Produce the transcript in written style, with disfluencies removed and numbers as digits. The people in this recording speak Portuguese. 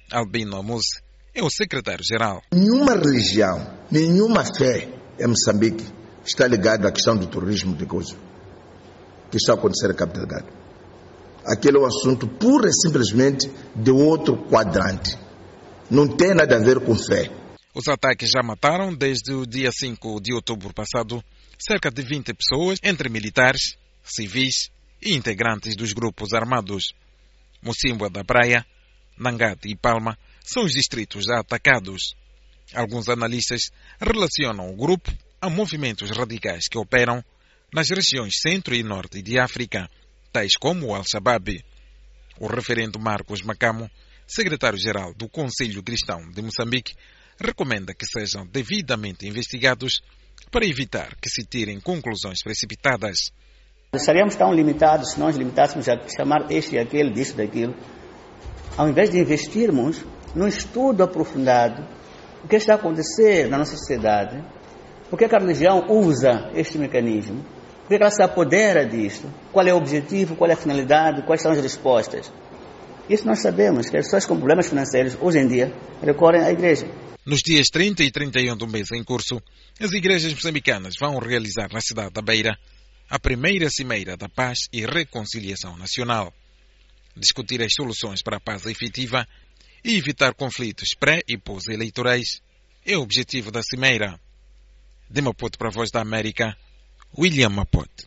Albino Amuse é o secretário-geral. Nenhuma religião, nenhuma fé em Moçambique está ligada à questão do terrorismo de coisa que está a acontecer em Cabo Delgado. Aquele é um assunto pura e simplesmente de outro quadrante. Não tem nada a ver com fé. Os ataques já mataram, desde o dia 5 de outubro passado, cerca de 20 pessoas, entre militares, civis e integrantes dos grupos armados. Mocímboa da Praia, Nangate e Palma são os distritos já atacados. Alguns analistas relacionam o grupo a movimentos radicais que operam nas regiões centro e norte de África, tais como o Al-Shabaab. O referendo Marcos Macamo, secretário-geral do Conselho Cristão de Moçambique, recomenda que sejam devidamente investigados para evitar que se tirem conclusões precipitadas. Estaríamos tão limitados se nós limitássemos a chamar este e aquele, disso, daquilo, ao invés de investirmos num estudo aprofundado o que está a acontecer na nossa sociedade, por que a religião usa este mecanismo, por que ela se apodera disto, qual é o objetivo, qual é a finalidade, quais são as respostas. Isso nós sabemos, que as pessoas com problemas financeiros, hoje em dia, recorrem à igreja. Nos dias 30 e 31 do mês em curso, as igrejas moçambicanas vão realizar na cidade da Beira a primeira Cimeira da Paz e Reconciliação Nacional. Discutir as soluções para a paz efetiva e evitar conflitos pré- e pós-eleitorais é o objetivo da Cimeira. De Maputo para a Voz da América, William Maputo.